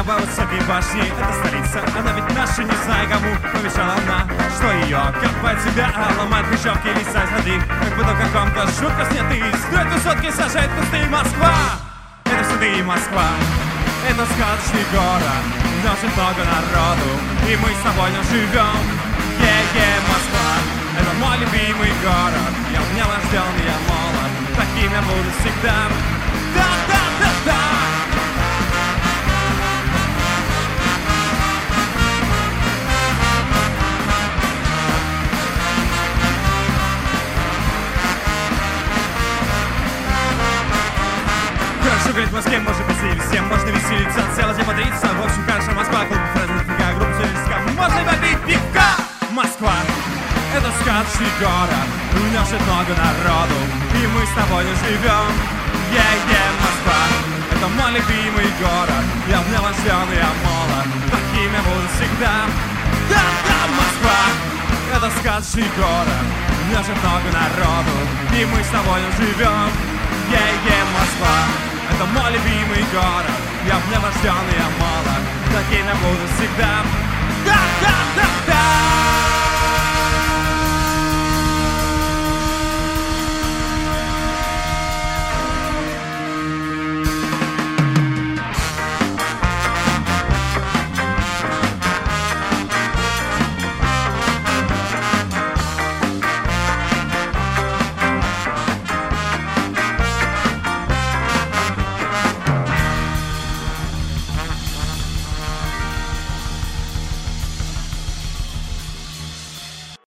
небо высокой башни. Это столица, она ведь наша, не знаю кому помешала она, что ее копать себя, ломать хрущевки, леса, смотри, как будто в каком-то жутком сняты. Стоит высотки, сажает кусты. Москва, это всюду и Москва. Это сказочный город, в нем жить много народу, и мы с тобой в нем живем. Москва, это мой любимый город. Я в нем рожден, я молод, таким я буду всегда. Да-да-да-да. Хорошо говорить в Москве, можно веселить всем, можно веселиться, целый день бодриться. В общем, кажется, Москва, клуб, праздник, фига, группа советская, можно попить пивка. Москва, это сказочный город, в нем жить много народу, и мы с тобой не живем. Москва, это мой любимый город. Я в нем рожден, я молод, таким я буду всегда. Да-да, Москва, это сказочный город, в нем жить много народу, и мы с тобой не живем. Москва, это мой любимый город. Я в нем рожден, я молод, таким я буду всегда. Да-да-да-да.